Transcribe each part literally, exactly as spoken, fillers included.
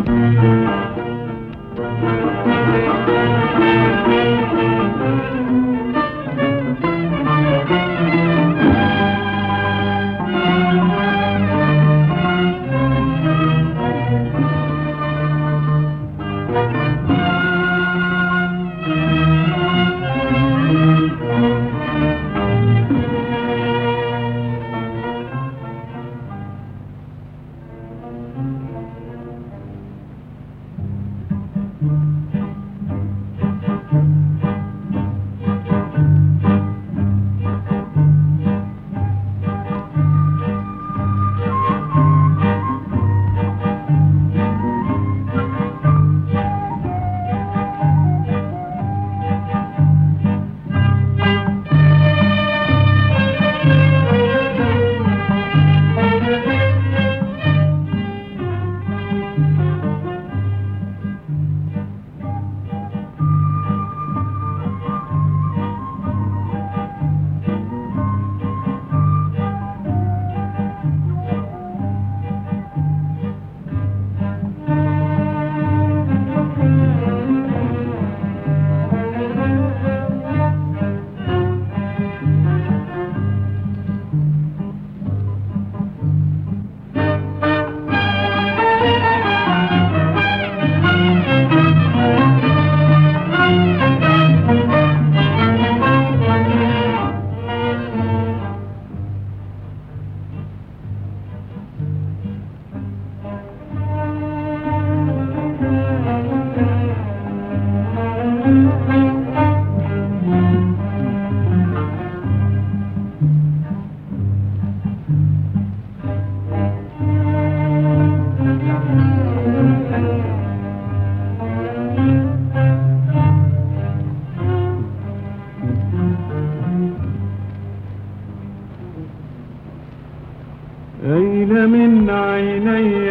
أين من عيني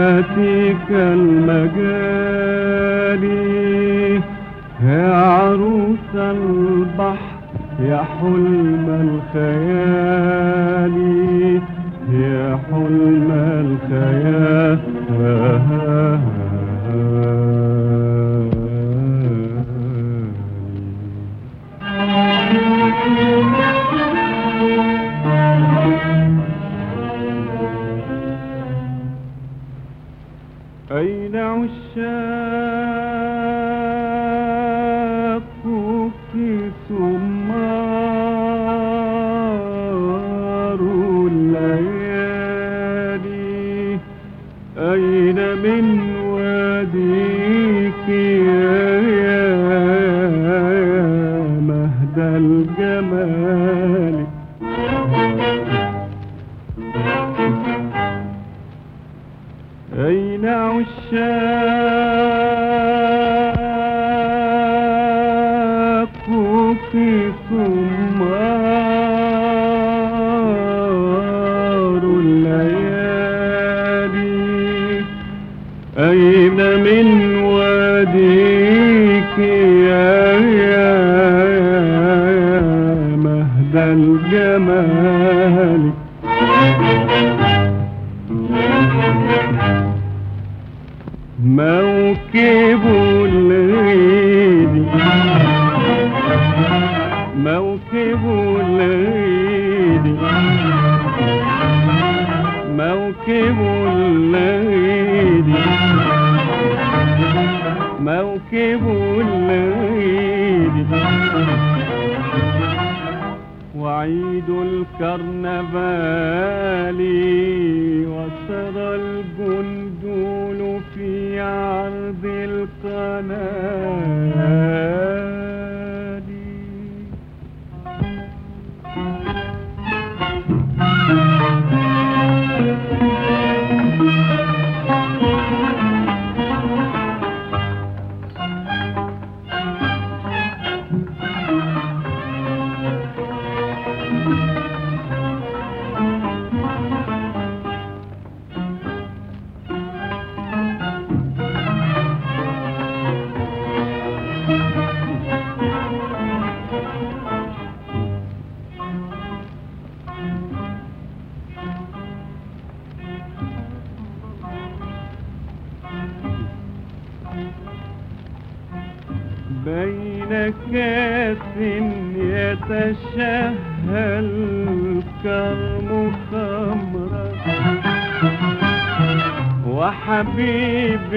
هاتيك المجاري يا عروس البحر يا حلم الخيال يا حلم الخيال أين عشاقك سمار الليالي أين من واديك يا مهد الجمال أين عشاقك سمار الليالي أين من واديك يا مهد الجمال موكب الغيد موكب الغيد موكب الغيد موكب الغيد وعيد الكرنفال وسرى الجندول في عرض القنال بين كاس يتشهى الكرم خمرا وحبيب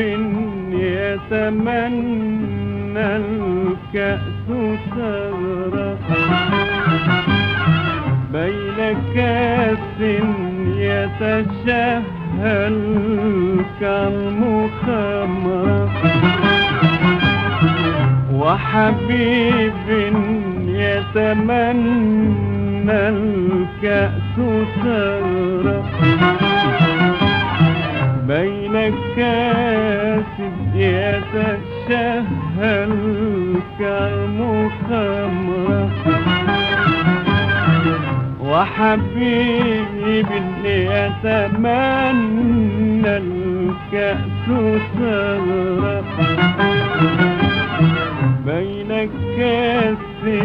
يتمنى الكأس ثغرا بين كاس يتشهى الكرم خمرا وحبيب يتمنى الكأس ثغرا بين كاس يتشهى الكرم خمرا وحبيب يتمنى الكأس ثغرا بين كاس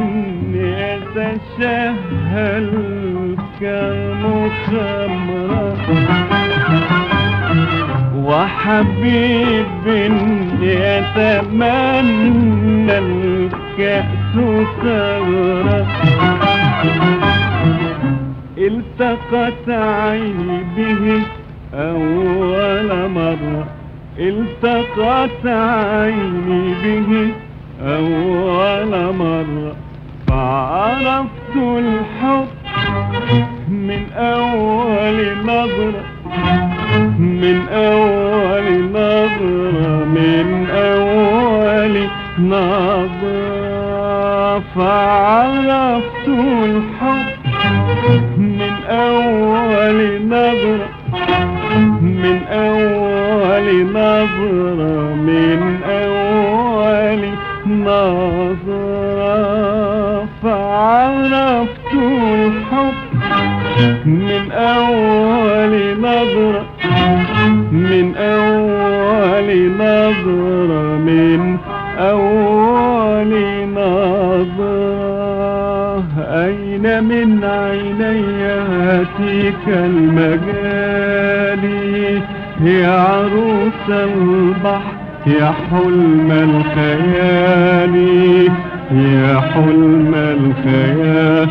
يتشهى الكرم خمرا وحبيب يتمنى الكأس ثغرا التقت عيني به أول مرة التقت عيني به أول مرة فعرفت الحب من أول نظرة من أول نظرة من أول نظرة فعرفت الحب من أول نظرة من أول نظرة من أول نظرة فعرفت الحب من أول نظرة من أول نظرة من أول نظرة أين من عيني هاتيك المجالي يا عروس البحر يا حلم الخيال يا حلم الخيال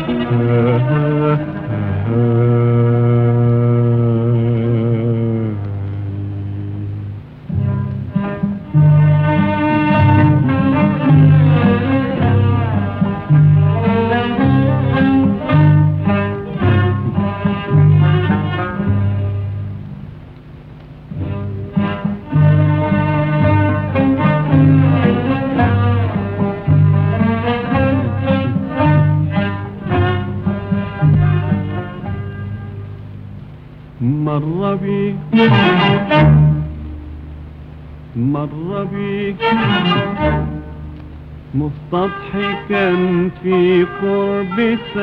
مر بي مر بي مستضحكا في قرب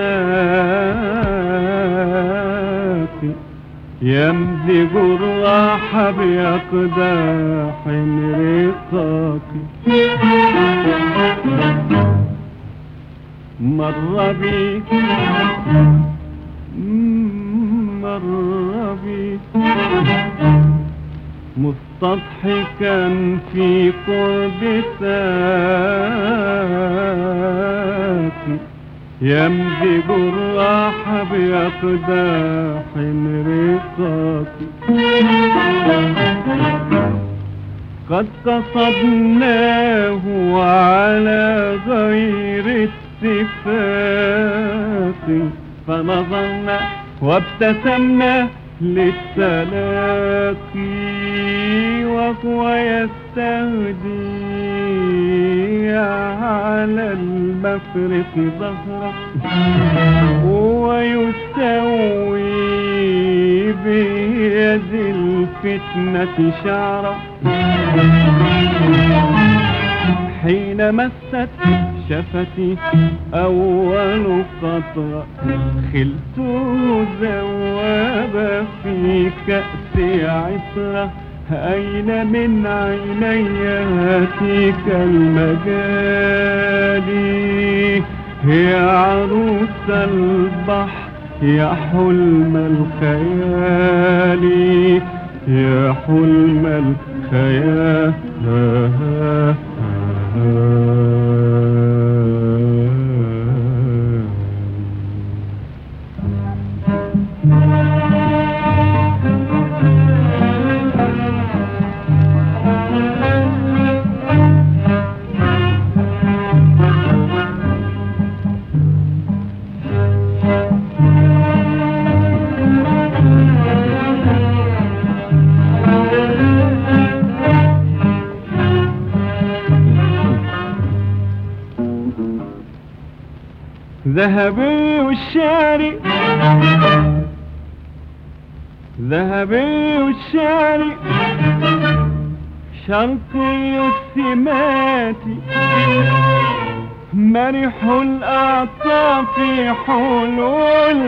ساقي يمزج الراح بأقداح رقاقي مر بي مر بي مستضحكا في قرب ساقي يمزج الراح بأقداح رقاقي قد قصدناه على غير اتفاق فنظرنا وابتسمنا للتلاقي وهو يستهدي على المفرق ظهره ويسوي بيد الفتنة شعره حين مست شفتي أول قطرة خلته ذواب في كأس عطرة أين من عيني هاتيك المجالي يا عروس البحر يا حلم الخيال يا حلم الخيال. ذهبي والشاري ذهبي والشاري شرقي السماتي مرح الأعطاف حلول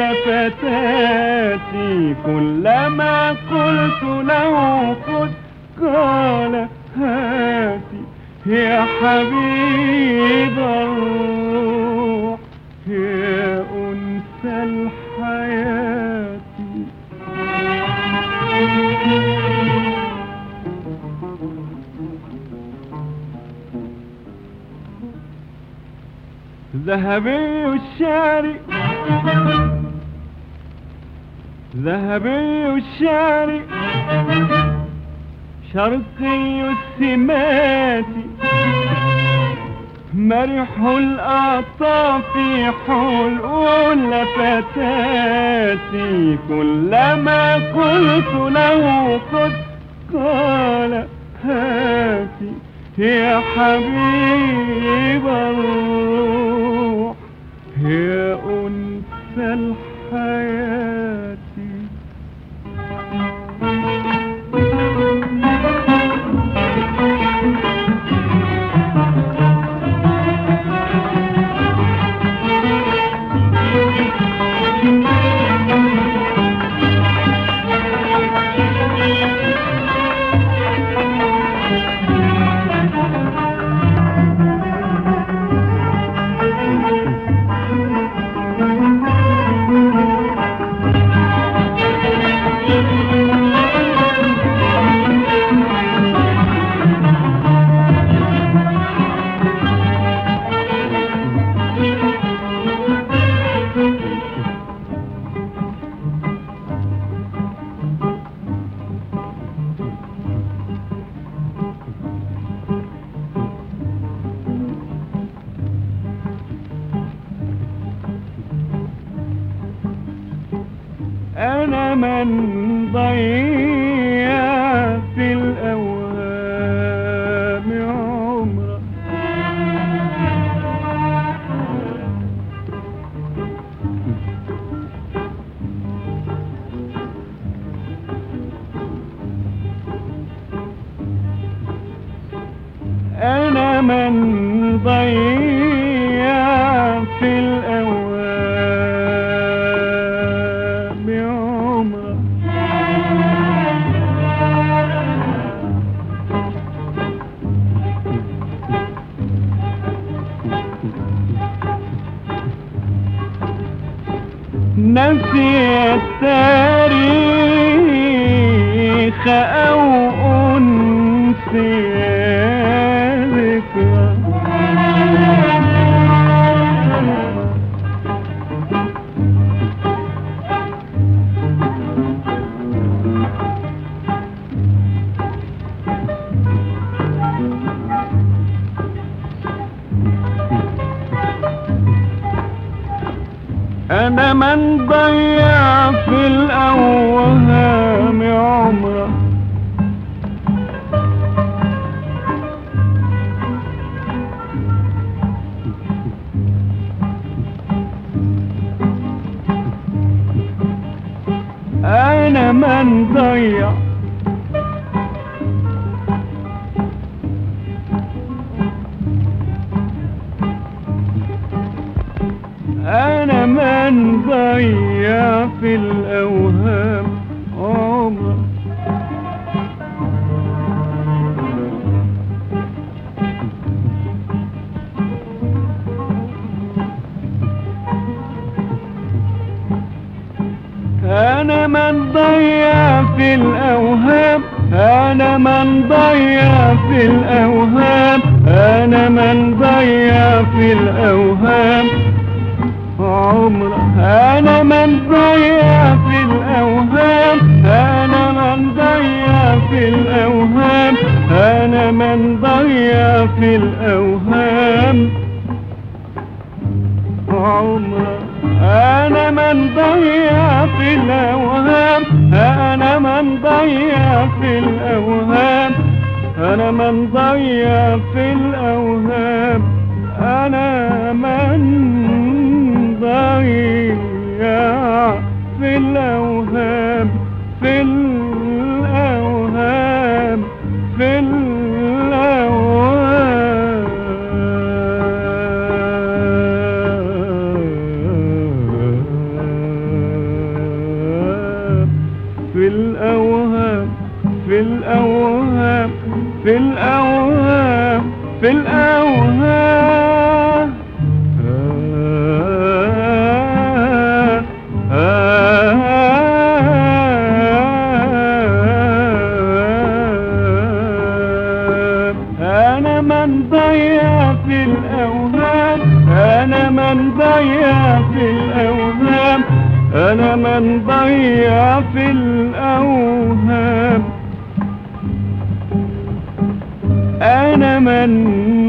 فتاتي كلما قلت له خذ قال هاتي يا حبيب الروح يا أنس الحياة. ذهبي الشاري ذهبي الشاري شرقي السمات مرح الأعطاف حلول فتاتي كلما قلت له خذ قال هاتي يا حبيب الروح يا أنس الحياة. أنا من ضيع في الأوهام عمره أنا من ضيع في الأوهام نسي التاريخ أو أنسي ذكرى أنا من ضيع في الأوهام عمره أنا من ضيع أنا من ضيع في الأوهام عمره أنا من ضيع في الأوهام، أنا من ضيع في الأوهام، أنا من ضيع في الأوهام عمره، أنا من ضيع في الأوهام، أنا من ضيع في الأوهام، أنا من ضيع في الأوهام عمره، أنا من ضيع في الأوهام، أنا من ضيع في الأوهام، أنا من ضيع في الأوهام، أنا من ضيع في الأوهام، في الأوهام، في الأوهام، في الأوهام، في الأوهام، في الأوهام، في الأوهام. أنا من ضيع في الأوهام، أنا من ضيع في الأوهام، أنا من ضيع في الأوهام، أنا من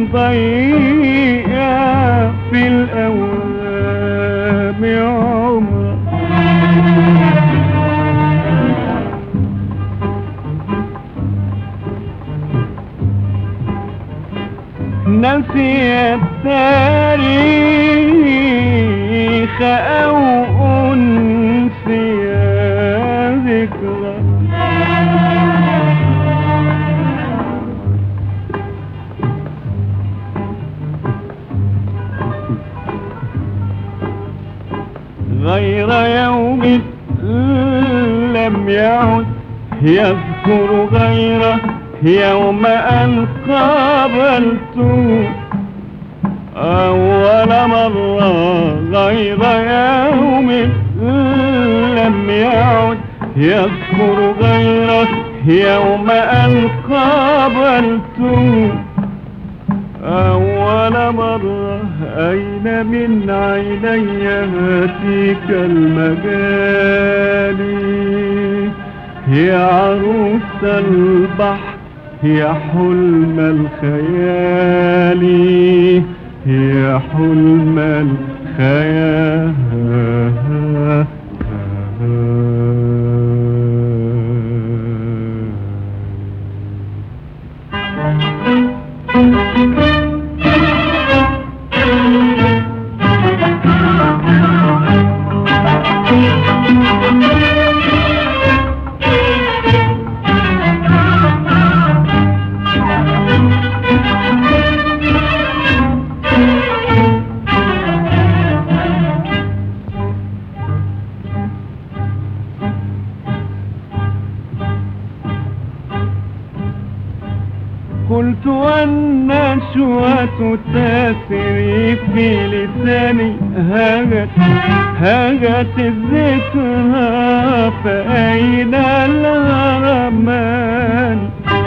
ضيع في الأوهام عمره. نسي التاريخ أو أنسي ذكرى، غير يوم لم يعد يذكر غيره يوم أن قابلته أول مرة، غير يوم لم يعد يذكر غيره يوم أن قابلته أول مرة. أين من عيني هاتيك المجالي، يا عروس البحر، يا حلم الخيال، يا حلم الخيال. قلت والنشوة تسري في لساني، هاجت هاجت الذكرى، فأين الغرمان؟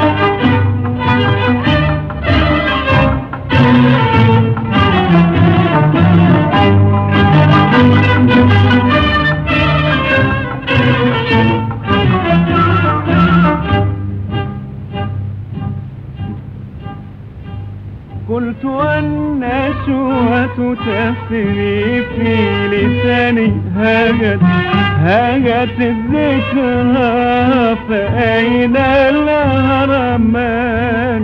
قلت والنشوة تسري في لساني، هاجت هاجت الذكرى، فأين الهرمان؟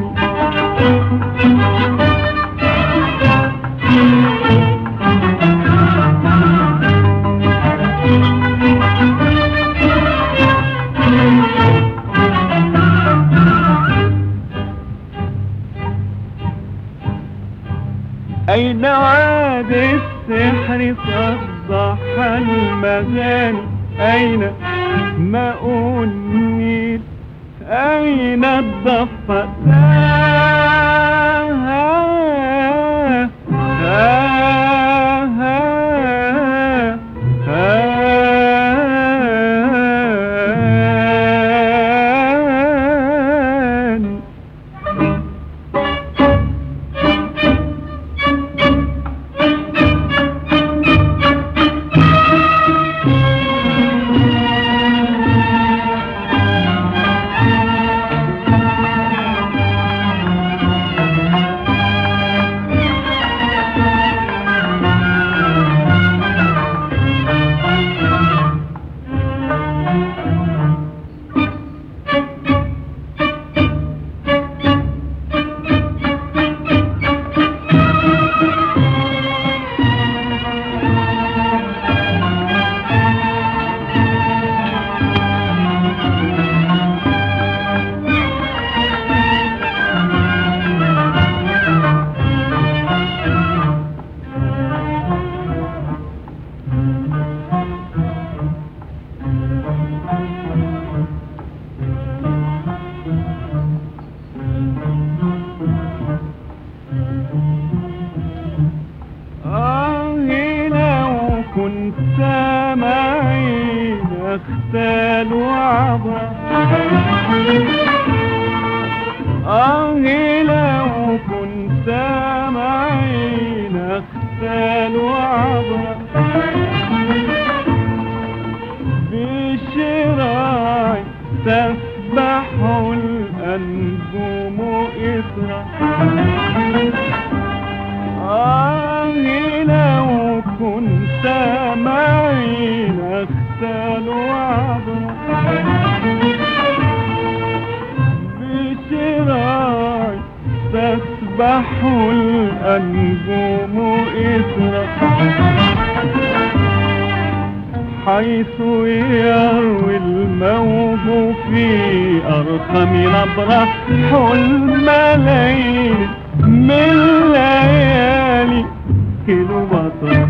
أين عاد السحر صبح المغاني؟ أين ماء النيل؟ أين الضفة؟ نختال وعبرة بشراعي تسبح الأنجوم إثرا. آه لو كنت معي نختال وعبرة بشراعي تسبح الأنجوم إثرا. حيث يروي الموج في أرخم نبرة حلم ليل من ليالي كليوباترا.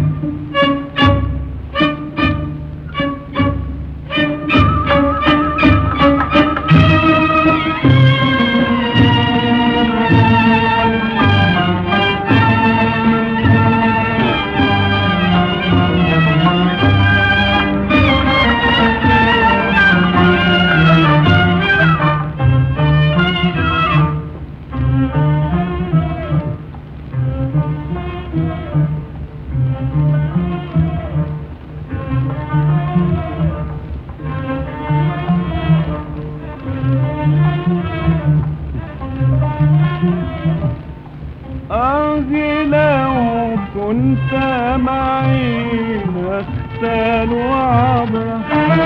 آه لو كنت معي نختال وعبرة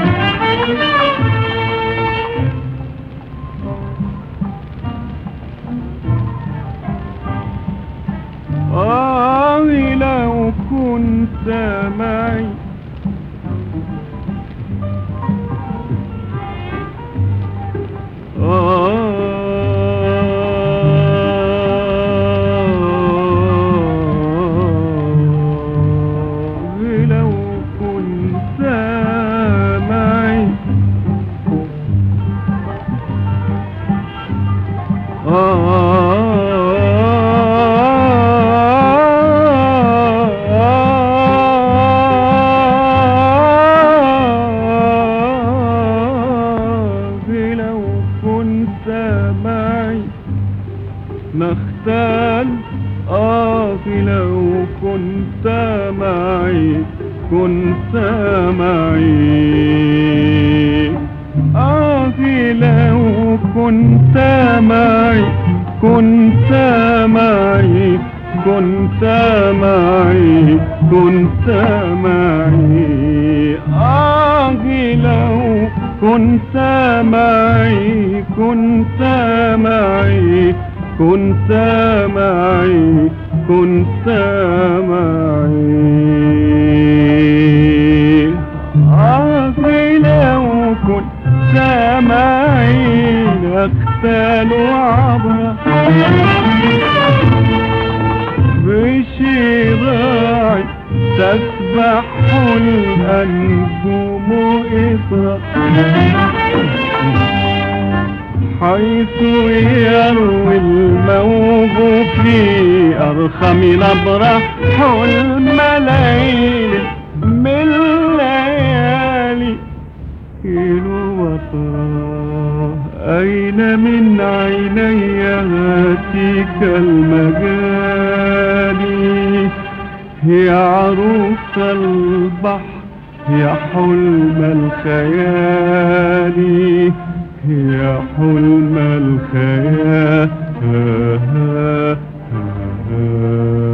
آه لو كنت معي نختال. آه لو كنت معي كنت معي. آه لو كنت معي كنت معي كنت معي كنت معي. آه لو كنت معي كنت معي كنت معي كنت معي. آه لو كنت معي نختال وعبرة بشراعي تسبح الأنجوم إثرا. حيث يروي الموج في أرخم نبرة حلم ليل من ليالي كليوباترا. أين من عيني هاتيك المجالي يا عروس البحر يا حلم الخيال يا حلم الخيال.